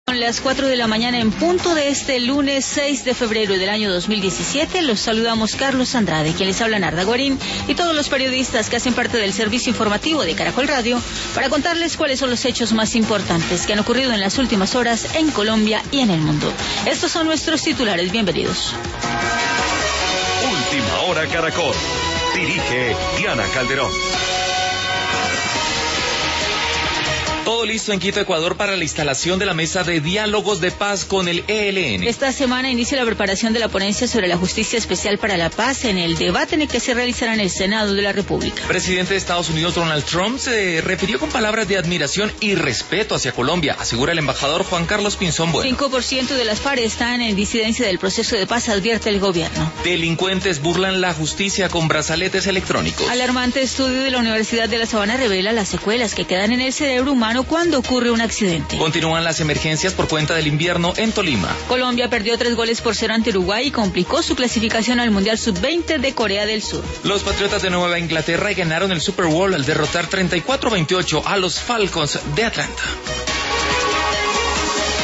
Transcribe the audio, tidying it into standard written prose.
Son las 4 de la mañana en punto de este lunes 6 de febrero del año 2017. Los saludamos Carlos Andrade, quien les habla Narda Guarín, y todos los periodistas que hacen parte del servicio informativo de Caracol Radio para contarles cuáles son los hechos más importantes que han ocurrido en las últimas horas en Colombia y en el mundo. Estos son nuestros titulares. Bienvenidos. Última Hora Caracol. Dirige Diana Calderón. Todo listo en Quito, Ecuador, para la instalación de la mesa de diálogos de paz con el ELN. Esta semana inicia la preparación de la ponencia sobre la Justicia Especial para la Paz en el debate en el que se realizará en el Senado de la República. El presidente de Estados Unidos, Donald Trump, se refirió con palabras de admiración y respeto hacia Colombia, asegura el embajador Juan Carlos Pinzón Bueno. 5% de las FARC están en disidencia del proceso de paz, advierte el gobierno. Delincuentes burlan la justicia con brazaletes electrónicos. Alarmante estudio de la Universidad de La Sabana revela las secuelas que quedan en el cerebro humano cuando ocurre un accidente. Continúan las emergencias por cuenta del invierno en Tolima. Colombia perdió 3-0 ante Uruguay y complicó su clasificación al Mundial Sub-20 de Corea del Sur. Los Patriotas de Nueva Inglaterra ganaron el Super Bowl al derrotar 34-28 a los Falcons de Atlanta.